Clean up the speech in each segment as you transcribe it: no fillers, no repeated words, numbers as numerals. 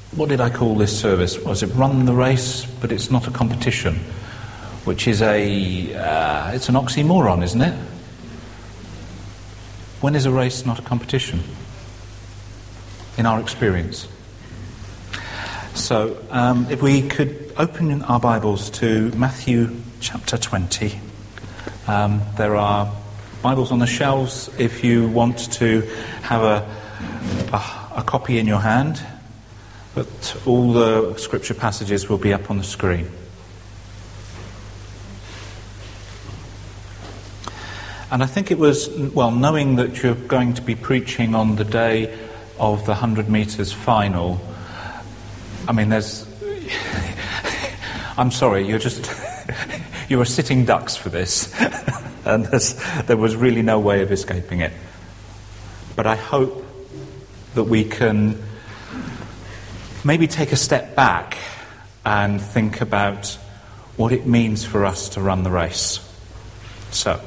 what did I call this service? Was it Run the Race, but it's not a competition, which is it's an oxymoron, isn't it? When is a race not a competition? In our experience. So, if we could open our Bibles to Matthew chapter 20. There are Bibles on the shelves if you want to have a copy in your hand, but all the scripture passages will be up on the screen. And I think it was, knowing that you're going to be preaching on the day of the 100 metres final, I'm sorry, you were sitting ducks for this, and there was really no way of escaping it. But I hope that we can maybe take a step back and think about what it means for us to run the race. So,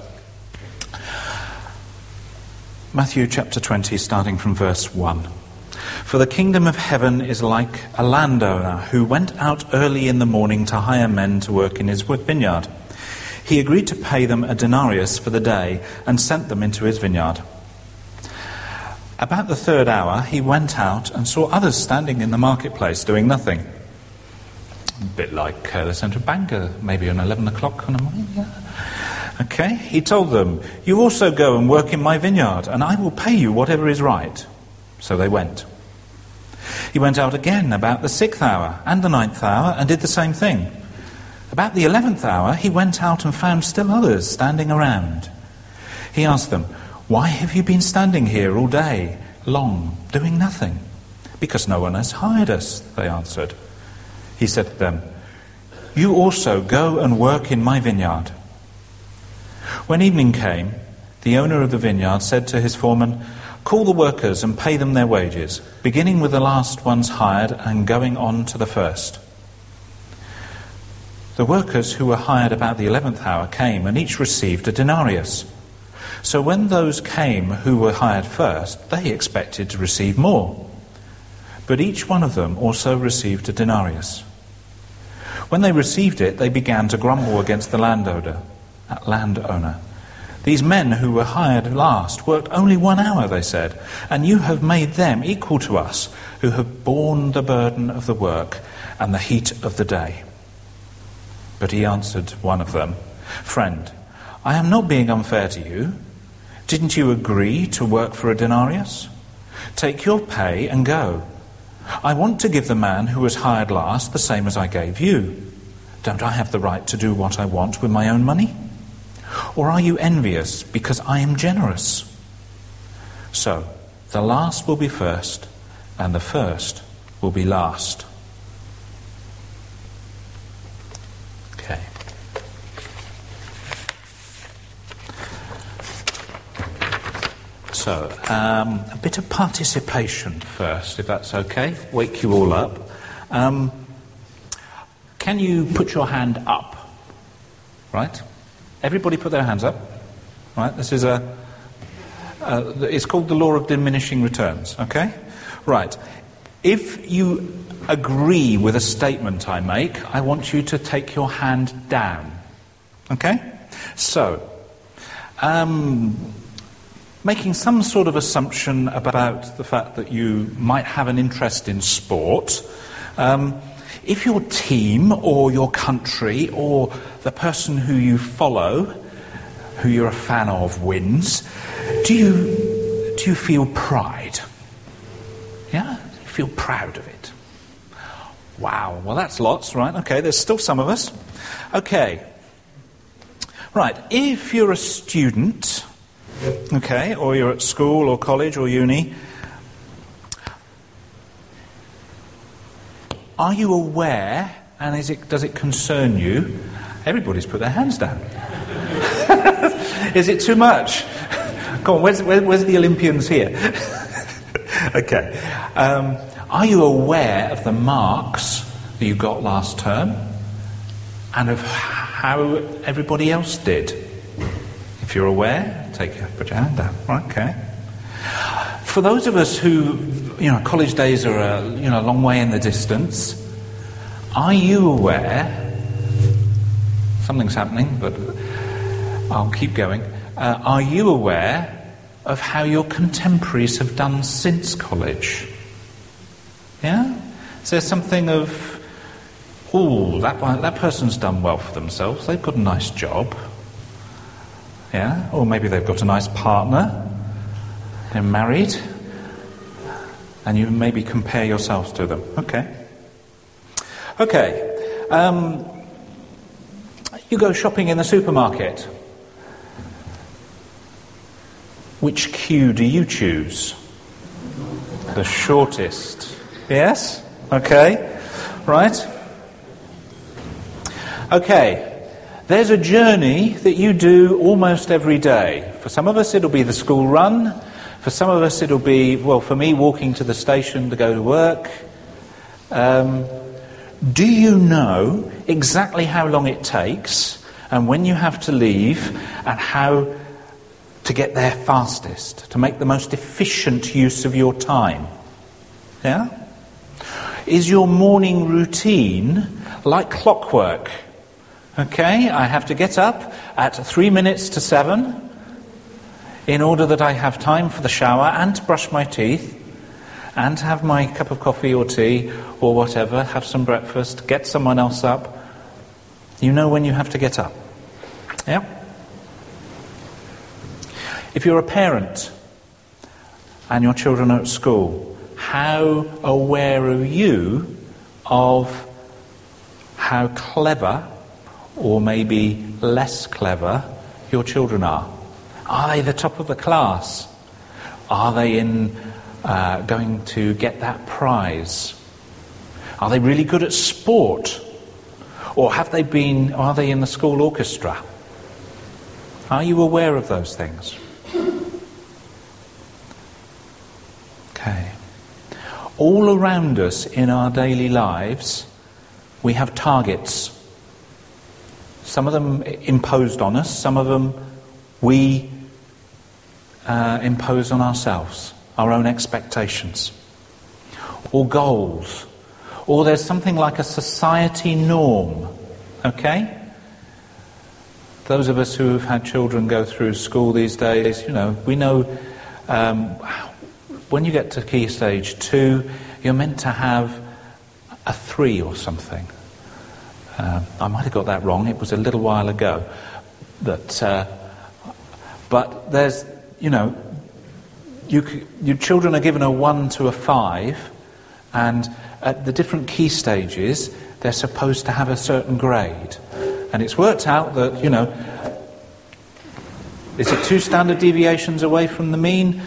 Matthew chapter 20, starting from verse 1. For the kingdom of heaven is like a landowner who went out early in the morning to hire men to work in his vineyard. He agreed to pay them a denarius for the day and sent them into his vineyard. About the third hour he went out and saw others standing in the marketplace doing nothing. A bit like the central banker, maybe on 11 o'clock on a morning. Yeah. Okay, he told them, "You also go and work in my vineyard, and I will pay you whatever is right." So they went. He went out again about the 6th hour and the 9th hour and did the same thing. About the 11th hour he went out and found still others standing around. He asked them, "Why have you been standing here all day long, doing nothing?" "Because no one has hired us," they answered. He said to them, "You also go and work in my vineyard." When evening came, the owner of the vineyard said to his foreman, "Call the workers and pay them their wages, beginning with the last ones hired and going on to the first." The workers who were hired about the 11th hour came, and each received a denarius. So when those came who were hired first, they expected to receive more. But each one of them also received a denarius. When they received it, they began to grumble against the landowner. "These men who were hired last worked only 1 hour," they said, "and you have made them equal to us, who have borne the burden of the work and the heat of the day." But he answered one of them, "Friend, I am not being unfair to you. Didn't you agree to work for a denarius? Take your pay and go. I want to give the man who was hired last the same as I gave you. Don't I have the right to do what I want with my own money? Or are you envious because I am generous?" So, the last will be first, and the first will be last. Okay. So, a bit of participation first, if that's okay. Wake you all up. Can you put your hand up? Right? Everybody put their hands up. Right? This is it's called the law of diminishing returns. Okay? Right. If you agree with a statement I make, I want you to take your hand down. Okay? So, making some sort of assumption about the fact that you might have an interest in sport, if your team or your country or the person who you follow, who you're a fan of, wins, do you feel pride? Yeah? You feel proud of it? Wow, well that's lots, right? Okay, there's still some of us. Okay. Right, if you're a student, okay, or you're at school or college or uni, are you aware, and does it concern you? Everybody's put their hands down. Is it too much? Come on, where's the Olympians here? Okay. Are you aware of the marks that you got last term and of how everybody else did? If you're aware, put your hand down. Right, okay. For those of us who college days are a long way in the distance. Are you aware, something's happening, but I'll keep going. Are you aware of how your contemporaries have done since college? Yeah? Is there something of, that person's done well for themselves, they've got a nice job. Yeah? Or maybe they've got a nice partner, they're married, and you maybe compare yourselves to them. Okay. You go shopping in the supermarket. Which queue do you choose? The shortest. Yes? Okay. Right. Okay. There's a journey that you do almost every day. For some of us it'll be the school run. For some of us it'll be, for me, walking to the station to go to work. Do you know exactly how long it takes and when you have to leave and how to get there fastest, to make the most efficient use of your time? Yeah? Is your morning routine like clockwork? Okay, I have to get up at 7 in order that I have time for the shower and to brush my teeth and to have my cup of coffee or tea or whatever, have some breakfast, get someone else up. You know when you have to get up. Yeah? If you're a parent and your children are at school, how aware are you of how clever or maybe less clever your children are? Are they the top of the class? Are they going to get that prize? Are they really good at sport? Or are they in the school orchestra? Are you aware of those things? Okay. All around us in our daily lives, we have targets. Some of them imposed on us, some of them we impose on ourselves, our own expectations, or goals, or there's something like a society norm, okay? Those of us who have had children go through school these days, we know when you get to Key Stage 2, you're meant to have a 3 or something. I might have got that wrong, it was a little while ago. But there's, your children are given a 1 to a 5, and at the different key stages, they're supposed to have a certain grade. And it's worked out that, is it 2 standard deviations away from the mean?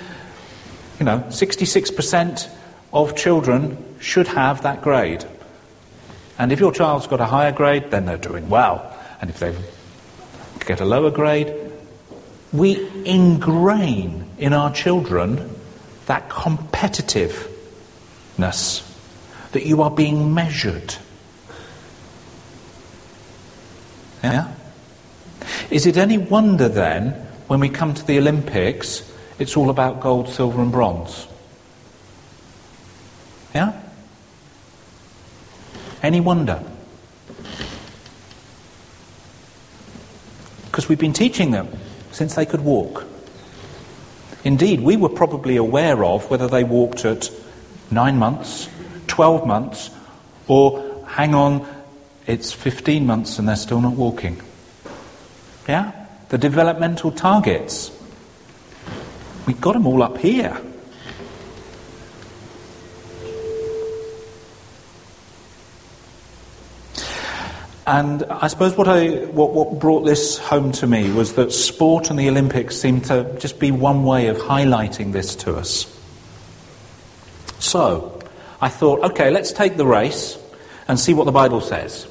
66% of children should have that grade. And if your child's got a higher grade, then they're doing well. And if they get a lower grade, we ingrain in our children that competitiveness, that you are being measured. Yeah? Is it any wonder then, when we come to the Olympics, it's all about gold, silver and bronze? Yeah? Any wonder? Because we've been teaching them since they could walk. Indeed, we were probably aware of whether they walked at 9 months, 12 months, or, hang on, it's 15 months and they're still not walking. Yeah? The developmental targets. We've got them all up here. And I suppose what brought this home to me was that sport and the Olympics seemed to just be one way of highlighting this to us. So, I thought, okay, let's take the race and see what the Bible says.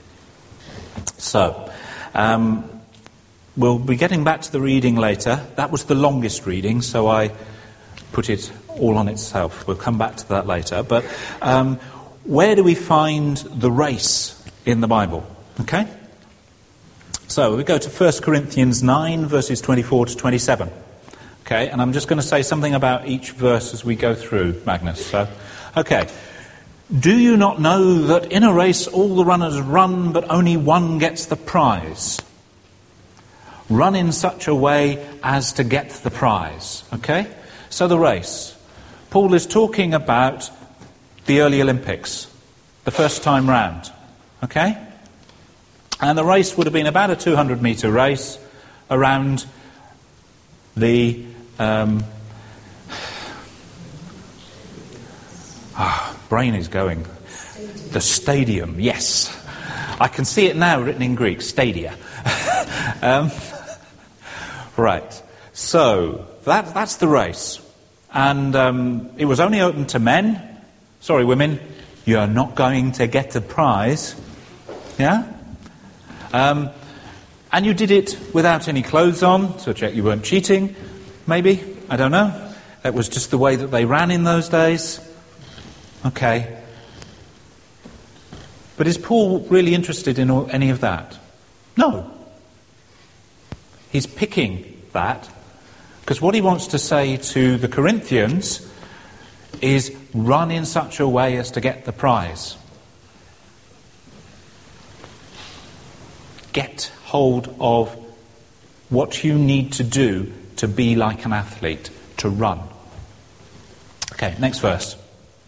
So, we'll be getting back to the reading later. That was the longest reading, so I put it all on itself. We'll come back to that later. But where do we find the race in the Bible? Okay? So we go to 1 Corinthians 9, verses 24 to 27. Okay, and I'm just going to say something about each verse as we go through, Magnus. So, okay. Do you not know that in a race all the runners run, but only one gets the prize? Run in such a way as to get the prize. Okay? So the race. Paul is talking about the early Olympics, the first time round. Okay? And the race would have been about a 200-metre race around the... brain is going. The stadium, yes. I can see it now written in Greek, stadia. Right. So, that's the race. And it was only open to men. Sorry, women, you're not going to get the prize. Yeah? And you did it without any clothes on, so check you weren't cheating, maybe. I don't know. That was just the way that they ran in those days. Okay. But is Paul really interested in any of that? No. He's picking that because what he wants to say to the Corinthians is run in such a way as to get the prize. Get hold of what you need to do to be like an athlete, to run. Okay, next verse.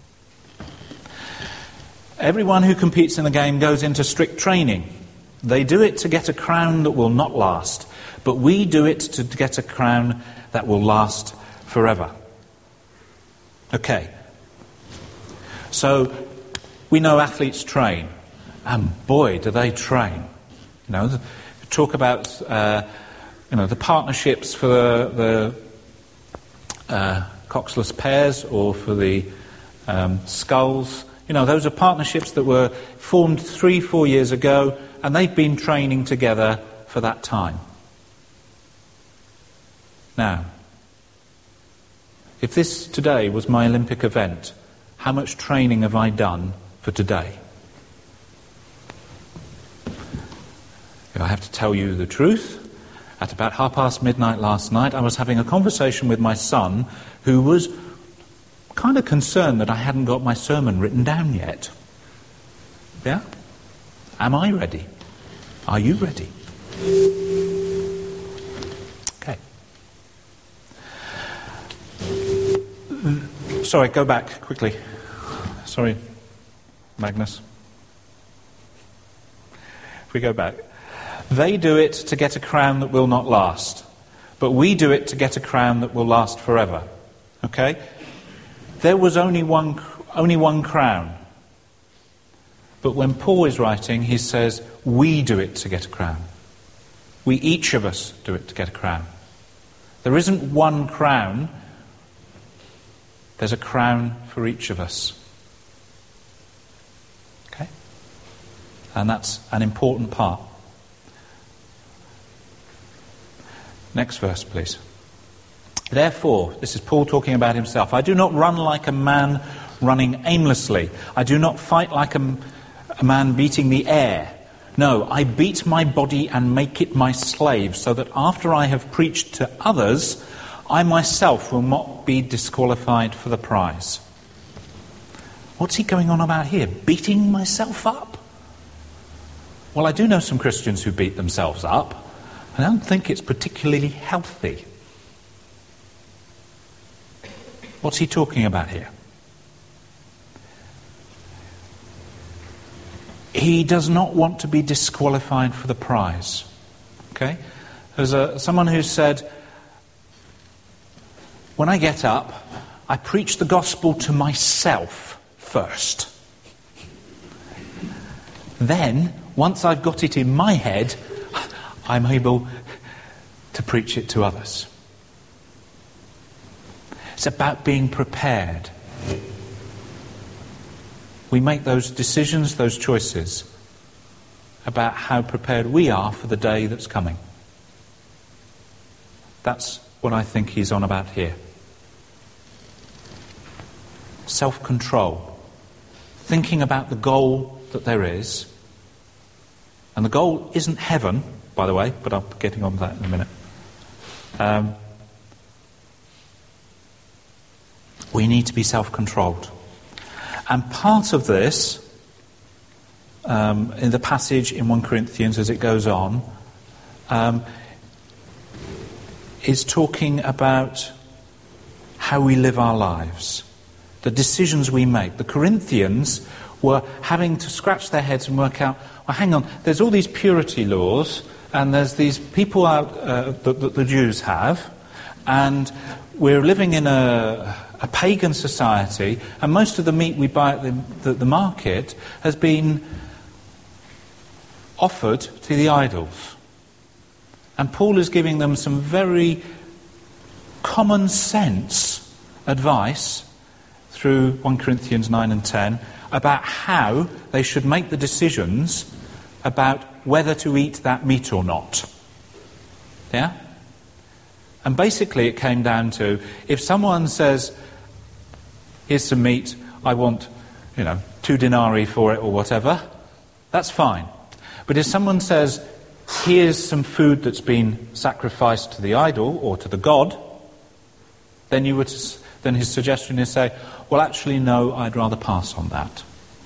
Everyone who competes in the game goes into strict training. They do it to get a crown that will not last, but we do it to get a crown that will last forever. Okay. So, we know athletes train, and boy, do they train. You know, talk about, the partnerships for the coxless pairs or for the sculls. You know, those are partnerships that were formed 3-4 years ago, and they've been training together for that time. Now, if this today was my Olympic event, how much training have I done for today? If I have to tell you the truth, at about midnight last night, I was having a conversation with my son, who was kind of concerned that I hadn't got my sermon written down yet. Yeah? Am I ready? Are you ready? Okay. Sorry, go back quickly. Sorry, Magnus. If we go back. They do it to get a crown that will not last, but we do it to get a crown that will last forever. Okay? There was only one crown. But when Paul is writing, he says, we do it to get a crown. We, each of us, do it to get a crown. There isn't one crown. There's a crown for each of us. Okay? And that's an important part. Next verse, please. Therefore, this is Paul talking about himself, I do not run like a man running aimlessly. I do not fight like a man beating the air. No, I beat my body and make it my slave, so that after I have preached to others, I myself will not be disqualified for the prize. What's he going on about here? Beating myself up? Well, I do know some Christians who beat themselves up. I don't think it's particularly healthy. What's he talking about here? He does not want to be disqualified for the prize. Okay? There's someone who said, when I get up, I preach the gospel to myself first. Then, once I've got it in my head, I'm able to preach it to others. It's about being prepared. We make those decisions, those choices, about how prepared we are for the day that's coming. That's what I think he's on about here. Self-control. Thinking about the goal that there is. And the goal isn't heaven, by the way, but I'm getting on to that in a minute. We need to be self-controlled. And part of this, in the passage in 1 Corinthians as it goes on, is talking about how we live our lives, the decisions we make. The Corinthians were having to scratch their heads and work out, well, hang on, there's all these purity laws, and there's these people out that the Jews have, and we're living in a pagan society, and most of the meat we buy at the market has been offered to the idols. And Paul is giving them some very common sense advice through 1 Corinthians 9 and 10 about how they should make the decisions about whether to eat that meat or not. Yeah? And basically it came down to, if someone says, here's some meat, I want, 2 denarii for it or whatever, that's fine. But if someone says, here's some food that's been sacrificed to the idol or to the god, then his suggestion is say, well, actually, no, I'd rather pass on that.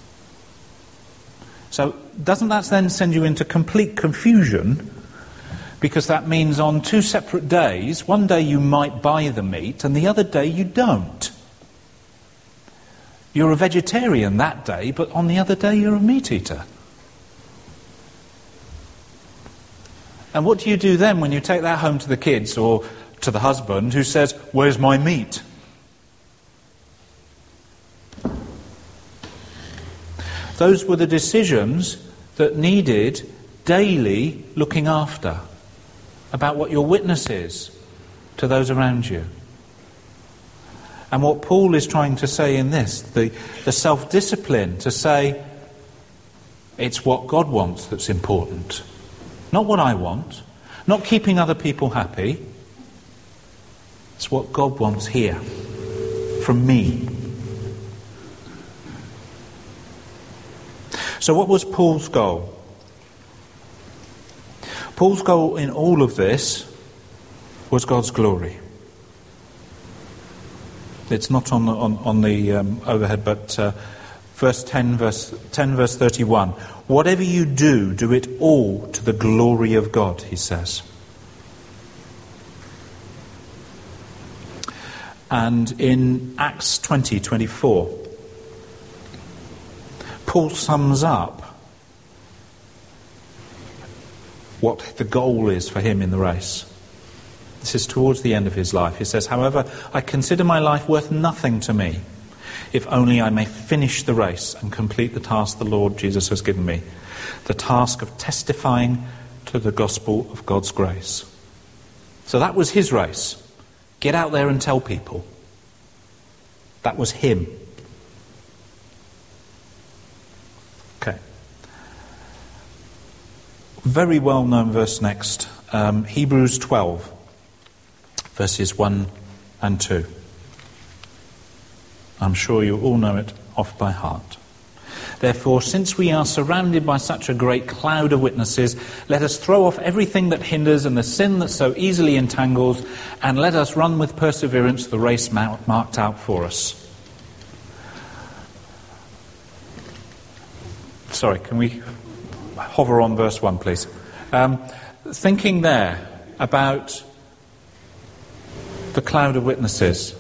So doesn't that then send you into complete confusion? Because that means on 2 separate days, one day you might buy the meat and the other day you don't. You're a vegetarian that day, but on the other day you're a meat eater. And what do you do then when you take that home to the kids or to the husband who says, where's my meat? Those were the decisions that needed daily looking after about what your witness is to those around you. And what Paul is trying to say in this, the self-discipline to say, it's what God wants that's important. Not what I want. Not keeping other people happy. It's what God wants here. From me. So what was Paul's goal? Paul's goal in all of this was God's glory. It's not on the overhead, but verse 10, verse 31. Whatever you do, do it all to the glory of God, he says. And in Acts 20:24, Paul sums up what the goal is for him in the race. This is towards the end of his life. He says, however, I consider my life worth nothing to me, if only I may finish the race and complete the task the Lord Jesus has given me, the task of testifying to the gospel of God's grace. So that was his race. Get out there and tell people. That was him. Okay. Very well-known verse next. Hebrews 12, verses 1 and 2. I'm sure you all know it off by heart. Therefore, since we are surrounded by such a great cloud of witnesses, let us throw off everything that hinders and the sin that so easily entangles, and let us run with perseverance the race marked out for us. Sorry, can we hover on verse 1, please? Thinking there about the cloud of witnesses.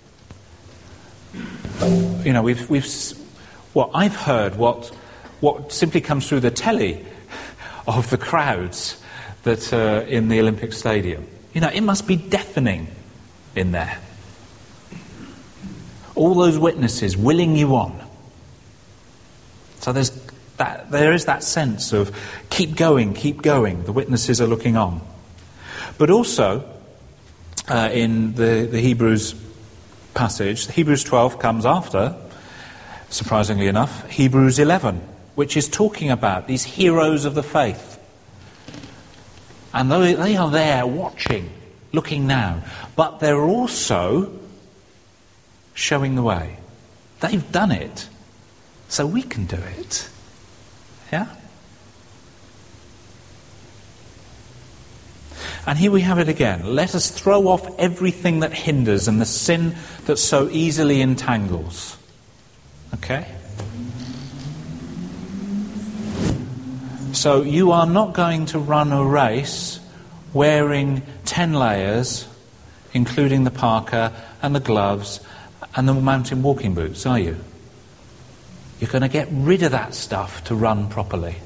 I've heard what simply comes through the telly of the crowds that are in the Olympic Stadium. It must be deafening in there. All those witnesses willing you on. So there is that sense of keep going. The witnesses are looking on. But also, in the Hebrews passage, Hebrews 12 comes after, surprisingly enough, Hebrews 11, which is talking about these heroes of the faith. And they are there watching, looking now, but they're also showing the way. They've done it, so we can do it. Yeah? And here we have it again. Let us throw off everything that hinders and the sin that so easily entangles. Okay? So you are not going to run a race wearing 10 layers, including the parka and the gloves and the mountain walking boots, are you? You're going to get rid of that stuff to run properly.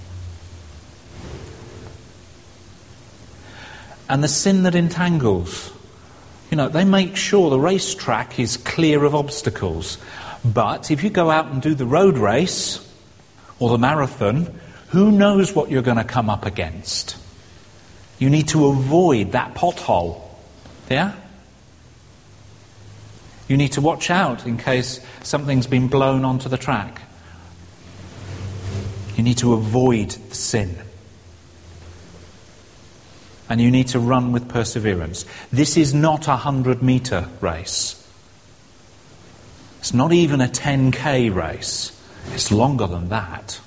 And the sin that entangles. They make sure the racetrack is clear of obstacles. But if you go out and do the road race or the marathon, who knows what you're going to come up against? You need to avoid that pothole. Yeah? You need to watch out in case something's been blown onto the track. You need to avoid the sin. And you need to run with perseverance. This is not a 100-metre race. It's not even a 10k race. It's longer than that.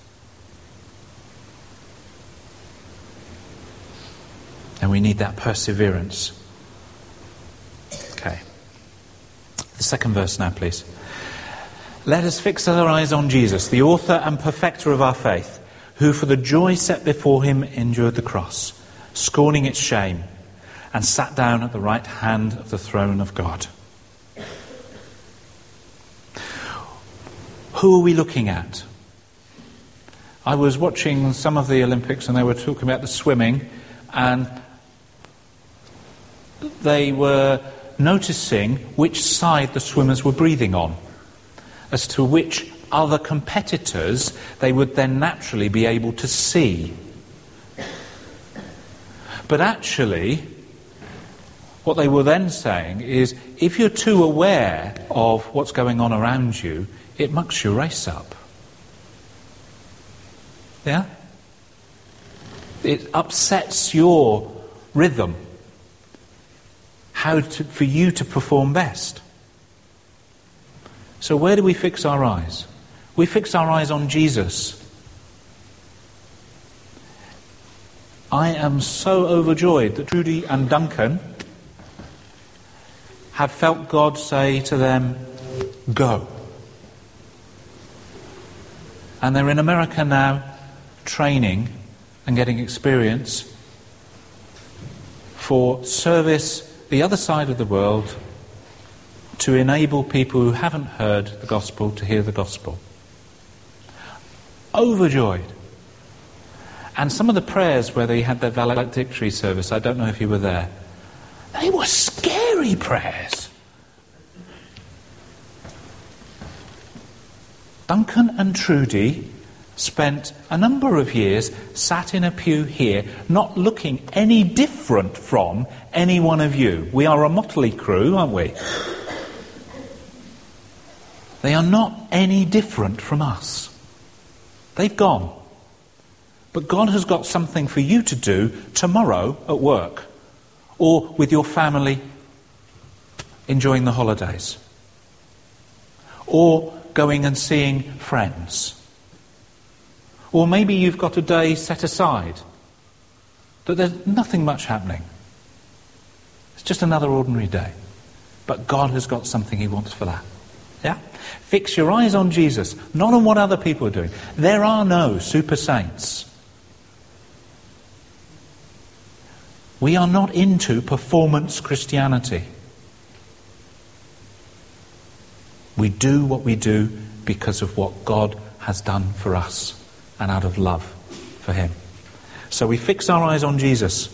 And we need that perseverance. Okay. The second verse now, please. Let us fix our eyes on Jesus, the author and perfecter of our faith, who for the joy set before him endured the cross, scorning its shame, and sat down at the right hand of the throne of God. Who are we looking at? I was watching some of the Olympics and they were talking about the swimming, and they were noticing which side the swimmers were breathing on, as to which other competitors they would then naturally be able to see. But actually, what they were then saying is, if you're too aware of what's going on around you, it mucks your race up. Yeah? It upsets your rhythm. For you to perform best. So where do we fix our eyes? We fix our eyes on Jesus. I am so overjoyed that Trudy and Duncan have felt God say to them, go. And they're in America now, training and getting experience for service the other side of the world, to enable people who haven't heard the gospel to hear the gospel. Overjoyed. And some of the prayers where they had their valedictory service, I don't know if you were there, they were scary prayers. Duncan and Trudy spent a number of years sat in a pew here, not looking any different from any one of you. We are a motley crew, aren't we? They are not any different from us. They've gone. But God has got something for you to do tomorrow at work, or with your family enjoying the holidays, or going and seeing friends. Or maybe you've got a day set aside that there's nothing much happening. It's just another ordinary day. But God has got something he wants for that. Yeah? Fix your eyes on Jesus, not on what other people are doing. There are no super saints. We are not into performance Christianity. We do what we do because of what God has done for us and out of love for him. So we fix our eyes on Jesus.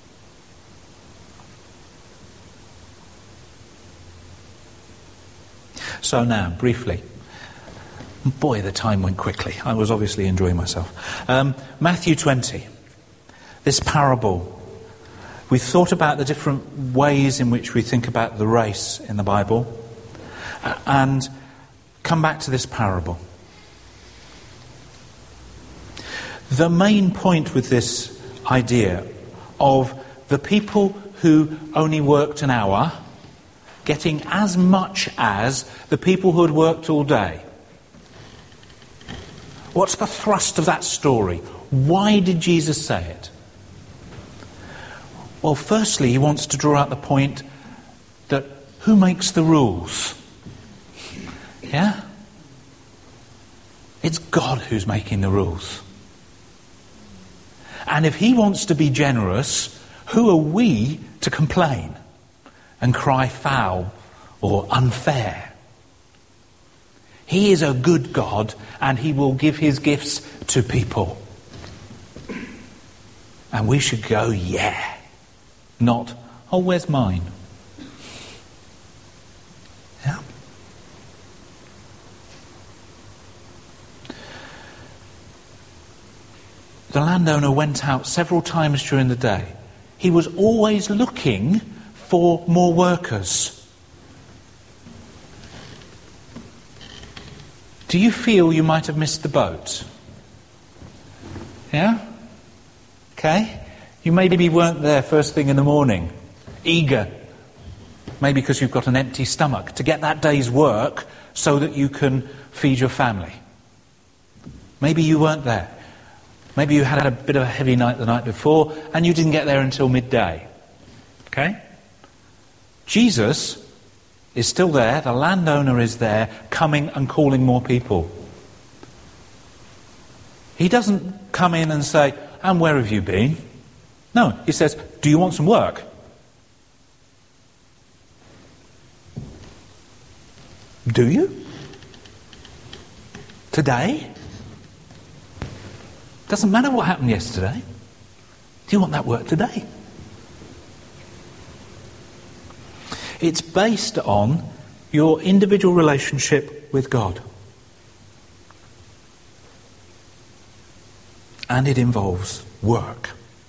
So now, briefly. Boy, the time went quickly. I was obviously enjoying myself. Matthew 20. This parable. We've thought about the different ways in which we think about the race in the Bible. And come back to this parable. The main point with this idea of the people who only worked an hour getting as much as the people who had worked all day. What's the thrust of that story? Why did Jesus say it? Well, firstly, he wants to draw out the point that who makes the rules? Yeah? It's God who's making the rules. And if he wants to be generous, who are we to complain and cry foul or unfair? He is a good God, and he will give his gifts to people. And we should go, yeah. Not, oh, where's mine? Yeah. The landowner went out several times during the day. He was always looking for more workers. Do you feel you might have missed the boat? Yeah? Okay? You maybe weren't there first thing in the morning, eager, maybe because you've got an empty stomach, to get that day's work so that you can feed your family. Maybe you weren't there. Maybe you had a bit of a heavy night the night before and you didn't get there until midday. Okay? Jesus is still there, the landowner is there, coming and calling more people. He doesn't come in and say, and where have you been? No, he says, do you want some work? Do you? Today? Doesn't matter what happened yesterday. Do you want that work today? It's based on your individual relationship with God. And it involves work.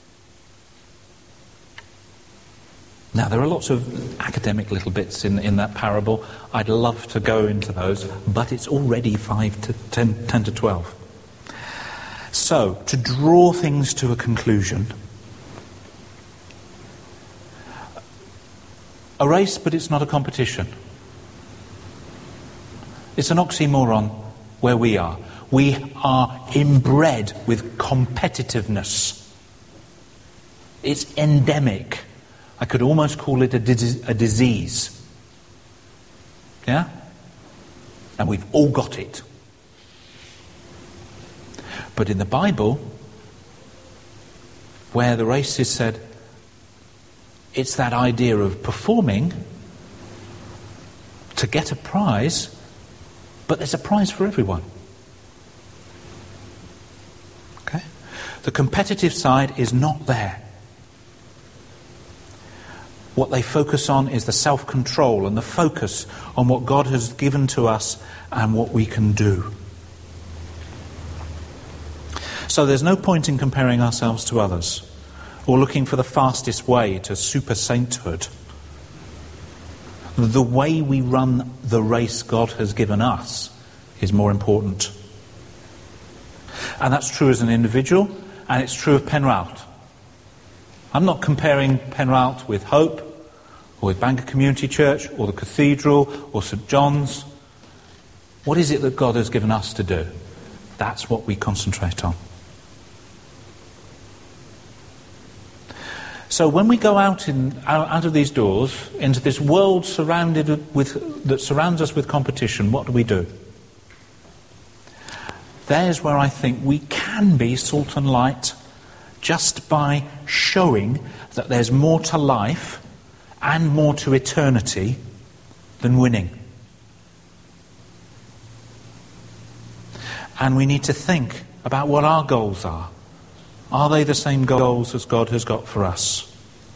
Now, there are lots of academic little bits in that parable. I'd love to go into those, but it's already 10 to 12. So, to draw things to a conclusion, a race, but it's not a competition. It's an oxymoron where we are. We are inbred with competitiveness. It's endemic. I could almost call it a disease. Yeah? And we've all got it. But in the Bible, where the race is said, it's that idea of performing to get a prize, but there's a prize for everyone. Okay? The competitive side is not there. What they focus on is the self-control and the focus on what God has given to us and what we can do. So there's no point in comparing ourselves to others or looking for the fastest way to super sainthood. The way we run the race God has given us is more important. And that's true as an individual, and it's true of Penralt. I'm not comparing Penralt with Hope, or with Bangor Community Church, or the Cathedral, or St John's. What is it that God has given us to do? That's what we concentrate on. So when we go out of these doors into this world that surrounds us with competition, what do? There's where I think we can be salt and light just by showing that there's more to life and more to eternity than winning. And we need to think about what our goals are. Are they the same goals as God has got for us?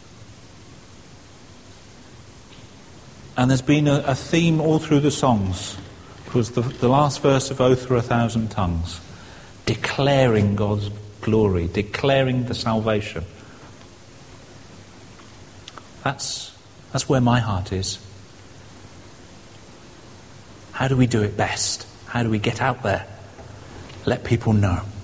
And there's been a theme all through the songs. It was the last verse of "Oh, through a thousand tongues," declaring God's glory, declaring the salvation. That's where my heart is. How do we do it best? How do we get out there? Let people know.